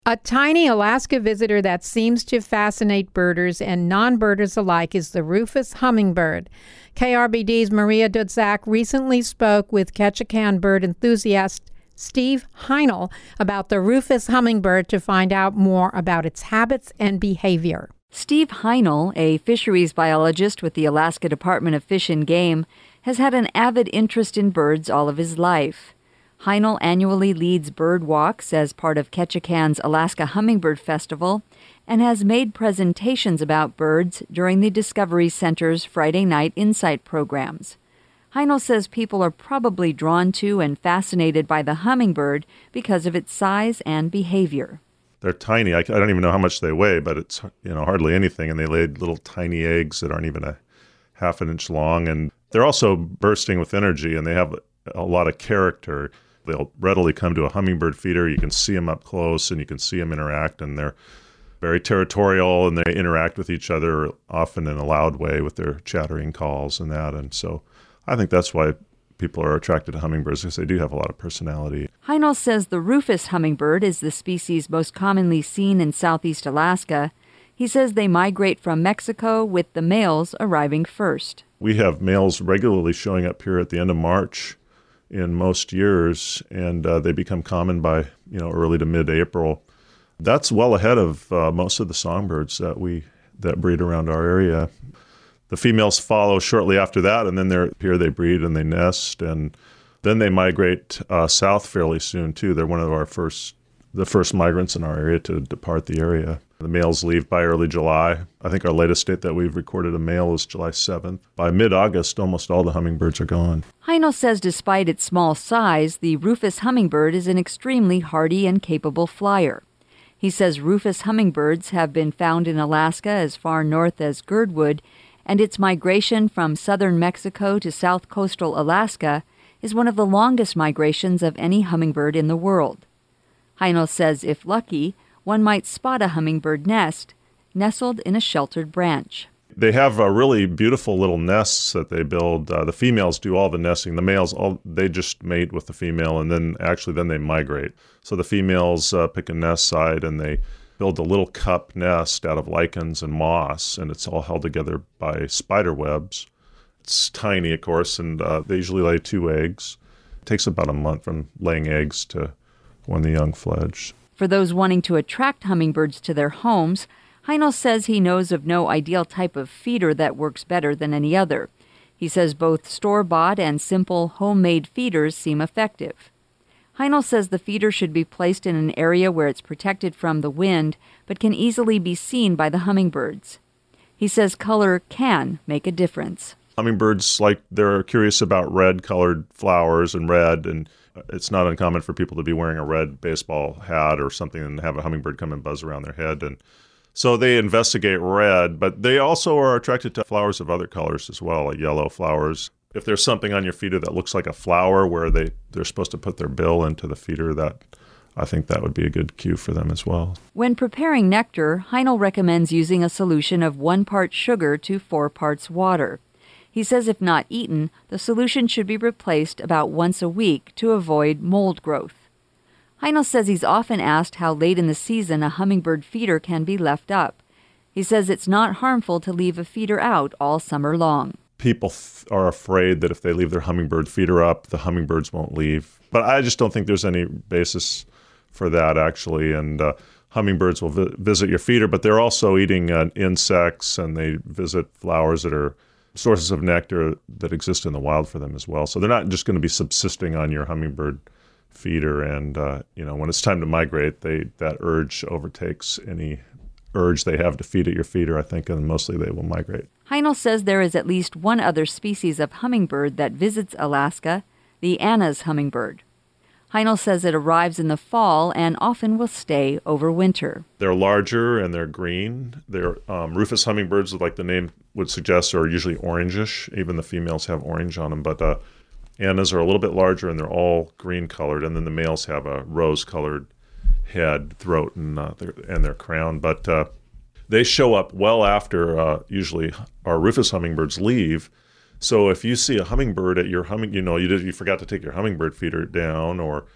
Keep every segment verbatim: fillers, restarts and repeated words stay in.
A tiny Alaska visitor that seems to fascinate birders and non-birders alike is the rufous hummingbird. K R B D's Maria Dudzak recently spoke with Ketchikan bird enthusiast Steve Heinel about the rufous hummingbird to find out more about its habits and behavior. Steve Heinel, a fisheries biologist with the Alaska Department of Fish and Game, has had an avid interest in birds all of his life. Heinel annually leads bird walks as part of Ketchikan's Alaska Hummingbird Festival and has made presentations about birds during the Discovery Center's Friday Night Insight programs. Heinel says people are probably drawn to and fascinated by the hummingbird because of its size and behavior. They're tiny. I, I don't even know how much they weigh, but it's you know hardly anything, and they lay little tiny eggs that aren't even a half an inch long, and they're also bursting with energy, and they have a lot of character. They'll readily come to a hummingbird feeder. You can see them up close, and you can see them interact, and they're very territorial, and they interact with each other often in a loud way with their chattering calls and that. And so I think that's why people are attracted to hummingbirds, because they do have a lot of personality. Heinel says the rufous hummingbird is the species most commonly seen in southeast Alaska. He says they migrate from Mexico, with the males arriving first. We have males regularly showing up here at the end of March in most years, and uh, they become common by you know early to mid-April. That's well ahead of uh, most of the songbirds that we that breed around our area. The females follow shortly after that, and then they're here they breed and they nest, and then they migrate uh, south fairly soon too. They're one of our first, the first migrants in our area to depart the area. The males leave by early July. I think our latest date that we've recorded a male is July seventh. By mid-August, almost all the hummingbirds are gone. Heinel says despite its small size, the rufous hummingbird is an extremely hardy and capable flyer. He says rufous hummingbirds have been found in Alaska as far north as Girdwood, and its migration from southern Mexico to south coastal Alaska is one of the longest migrations of any hummingbird in the world. Heinel says if lucky, one might spot a hummingbird nest nestled in a sheltered branch. They have uh, really beautiful little nests that they build. Uh, the females do all the nesting. The males, all they just mate with the female, and then actually then they migrate. So the females uh, pick a nest site, and they build a little cup nest out of lichens and moss, and it's all held together by spider webs. It's tiny, of course, and uh, they usually lay two eggs. It takes about a month from laying eggs to when the young fledge. For those wanting to attract hummingbirds to their homes, Heinel says he knows of no ideal type of feeder that works better than any other. He says both store-bought and simple homemade feeders seem effective. Heinel says the feeder should be placed in an area where it's protected from the wind, but can easily be seen by the hummingbirds. He says color can make a difference. Hummingbirds, like, they're curious about red-colored flowers and red, and it's not uncommon for people to be wearing a red baseball hat or something and have a hummingbird come and buzz around their head. And so they investigate red, but they also are attracted to flowers of other colors as well, like yellow flowers. If there's something on your feeder that looks like a flower where they, they're supposed to put their bill into the feeder, that I think that would be a good cue for them as well. When preparing nectar, Heinel recommends using a solution of one part sugar to four parts water. He says if not eaten, the solution should be replaced about once a week to avoid mold growth. Heinel says he's often asked how late in the season a hummingbird feeder can be left up. He says it's not harmful to leave a feeder out all summer long. People th- are afraid that if they leave their hummingbird feeder up, the hummingbirds won't leave. But I just don't think there's any basis for that, actually. And uh, hummingbirds will vi- visit your feeder, but they're also eating uh, insects, and they visit flowers that are sources of nectar that exist in the wild for them as well. So they're not just going to be subsisting on your hummingbird feeder. And, uh, you know, when it's time to migrate, they that urge overtakes any urge they have to feed at your feeder, I think, and mostly they will migrate. Heinel says there is at least one other species of hummingbird that visits Alaska, the Anna's hummingbird. Heinel says it arrives in the fall and often will stay over winter. They're larger and they're green. They're um, rufous hummingbirds, like the name would suggest, are usually orangish. Even the females have orange on them, but uh, Annas are a little bit larger and they're all green colored, and then the males have a rose colored head, throat, and uh, their, and their crown. But uh, they show up well after uh, usually our rufous hummingbirds leave. So if you see a hummingbird at your humming, you know, you did, you forgot to take your hummingbird feeder down, or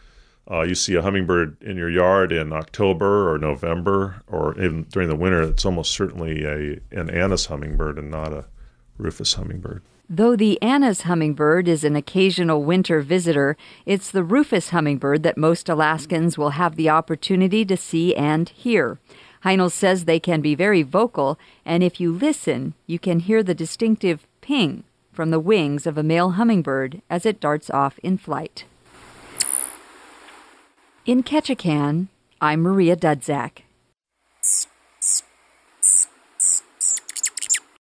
Uh, you see a hummingbird in your yard in October or November, or even during the winter, it's almost certainly a an Anna's hummingbird and not a Rufous hummingbird. Though the Anna's hummingbird is an occasional winter visitor, it's the Rufous hummingbird that most Alaskans will have the opportunity to see and hear. Heinl says they can be very vocal, and if you listen, you can hear the distinctive ping from the wings of a male hummingbird as it darts off in flight. In Ketchikan, I'm Maria Dudzak.